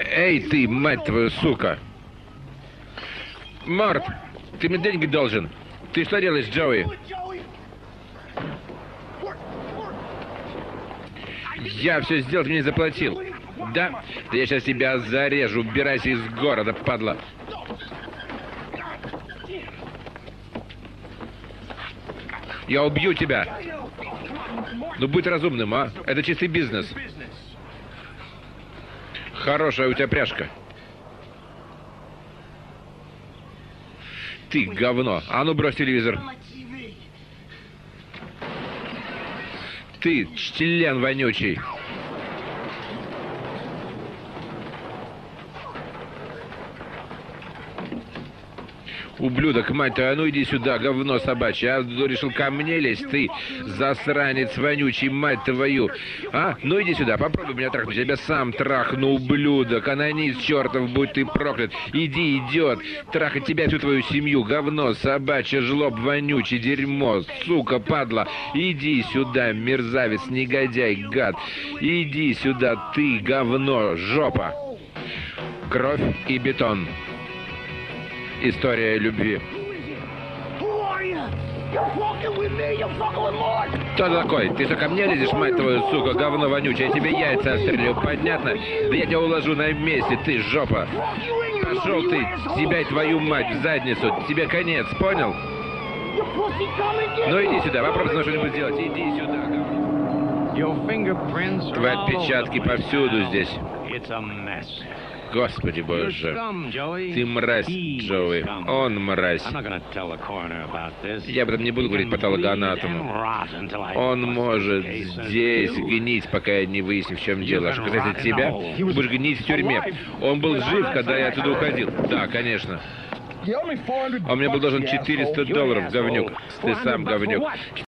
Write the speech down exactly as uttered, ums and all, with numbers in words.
Эй, ты, мать твою, сука! Март, ты мне деньги должен. Ты что делаешь, Джоуи? Я все сделал, ты мне заплатил. Да? Да я сейчас тебя зарежу. Убирайся из города, падла. Я убью тебя. Ну будь разумным, а? Это чистый бизнес. Хорошая у тебя пряжка. Ты говно. А ну брось телевизор. Ты член вонючий. Ублюдок, мать твою, а ну иди сюда, говно собачье. А решил ко мне лезть, ты засранец вонючий, мать твою. А? Ну иди сюда, попробуй меня трахнуть. Я тебя сам трахну, ублюдок. Анонист чертов, будь ты проклят. Иди, идиот. Трахать тебя, всю твою семью. Говно собачье, жлоб вонючий, дерьмо. Сука, падла. Иди сюда, мерзавец, негодяй, гад. Иди сюда, ты, говно, жопа. Кровь и бетон. История любви. Кто ты такой? Ты что, ко мне лезешь, мать твою, сука, говно вонючее? Я тебе яйца отстрелю, понятно? Да я тебя уложу на месте, ты, жопа. Пошел ты, тебя и твою мать в задницу. Тебе конец, понял? Ну иди сюда, попробуй со мной что-нибудь сделать. Иди сюда, говно. Твои отпечатки повсюду здесь. Господи боже. Ты мразь, Джоуи. Он мразь. Я об этом не буду говорить патологоанатому. Он может здесь гнить, пока я не выясню, в чем дело. А что касается тебя, ты будешь гнить в тюрьме. Он был жив, когда я оттуда уходил. Да, конечно. А мне был должен четыреста долларов, говнюк. Ты сам говнюк.